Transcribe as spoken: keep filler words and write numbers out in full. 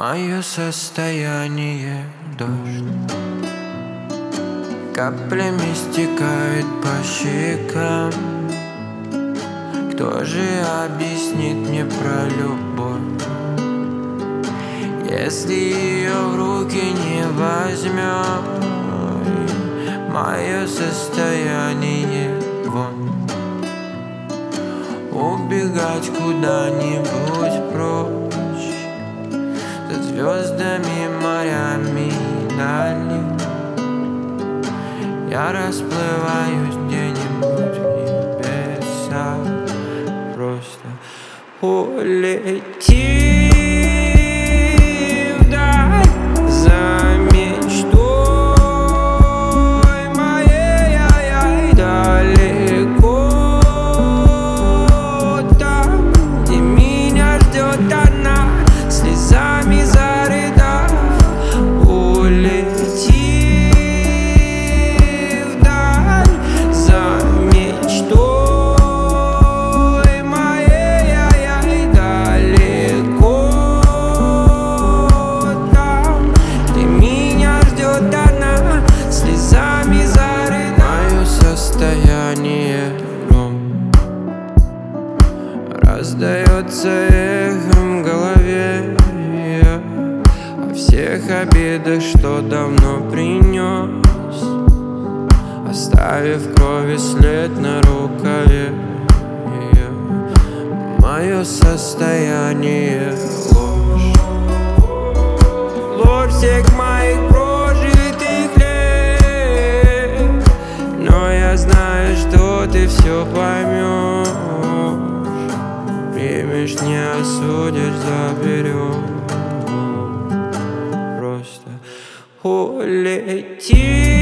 Мое состояние дождь, каплями стекает по щекам. Кто же объяснит мне про любовь, если ее в руки не возьмем? Мое состояние вон, убегать куда-нибудь прочь, за звездами, морями дали. Я расплываюсь где-нибудь в небесах, просто улети вдаль за мечтой моей, ай-яй, далеко там, где меня ждет одна, слезами зарыдав. Улети раздается эхом в голове о всех обидах, что давно принес, оставив в крови след на рукаве. Мое состояние ложь, ложь всех моих прожитых лет, но я знаю, что ты все поймешь. Примешь, не осудишь, заберешь. Просто улети.